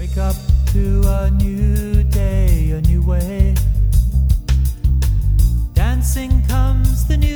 wake up to a new day, a new way. Dancing comes the new